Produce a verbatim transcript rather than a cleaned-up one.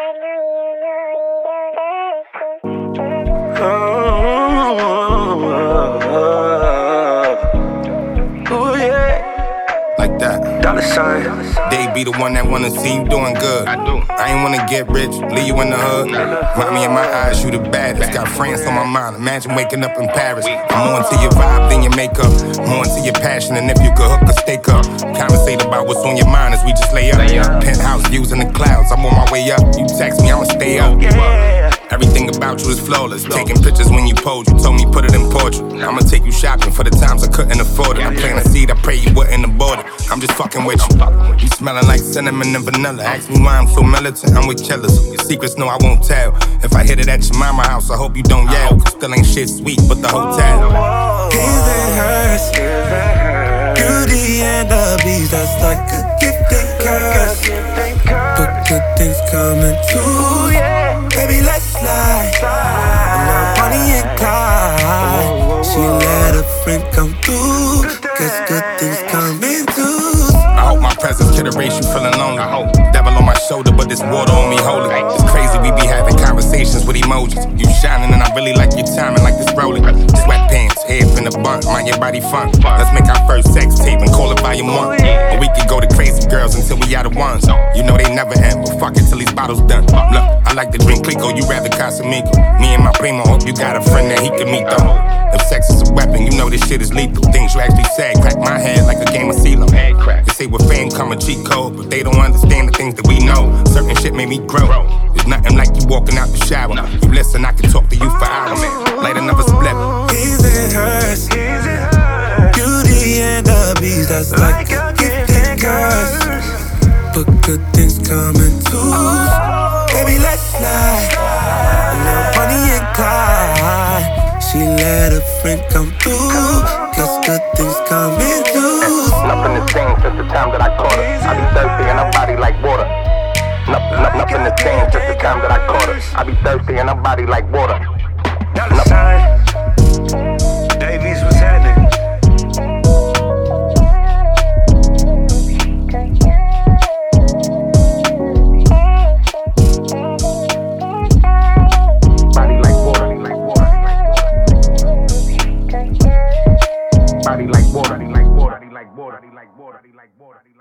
Ooh, yeah. Like that. Dollar sign. They be the one that wanna see you doing good. I do. I ain't wanna get rich, leave you in the hood. Mommy in my eyes, you the baddest. Got France on my mind, imagine waking up in Paris. I'm more into your vibe than your makeup, more into your passion. And if you could hook or stake up, conversate about what's on your mind as we just lay up. Penthouse views in the clouds, I'm on my way up. You text me, I'ma stay up. Everything about you is flawless. Taking pictures when you pose, you told me put it in portrait. I'ma take you shopping for the times I couldn't afford it. I plant a seed, I pray you wouldn't abort it. I'm just fucking with you. You smelling like cinnamon and vanilla. Ask me why I'm so militant, I'm with killers. Your secrets, no, I won't tell. If I hit it at your mama house, I hope you don't yell. Cause still ain't shit sweet but the hotel. His and hers, beauty and the beast, that's like a gift and curse. But good things coming too, baby, let's slide. I love Bonnie and Clyde. She let a friend come through. Guess good things coming too. I hope my presence could erase you feeling lonely. Devil on my shoulder, but this water on me holy. It's crazy we be having conversations with emojis. You shining and I really like your timing like this rolling. Sweatpants, hair in the bun, mind your body fun. Let's make our first sex tape and call it volume one. Or we could go to crazy girls until we out of ones. You know they never end, but fuck it till these bottles done. Look, I like to drink Clico, you rather Casamigo. Me and my primo, hope you got a friend that he can meet though. If sex is a weapon, you know this shit is lethal. Things you actually said crack my head like a game of CeeLo. They say with fame come a cheat code, but they don't understand the things that we know. Certain shit made me grow. There's nothing like you walking out the shower. You listen, I can talk to you for hours. Light another split. His and hers, beauty and the beast, that's like a gift and curse. But good things coming too, baby, let's slide. I love Bonnie and Clyde. She let a friend come through. Guess good things coming too. Nothing the same since the time that I caught her. I be thirsty and her body like water. Nothing, nothing the same since the time that I caught her. I be thirsty and her body like water. Dollar sign. Davies, what's happening? Body like water, like water, body like water, like water, like water, like water, like water.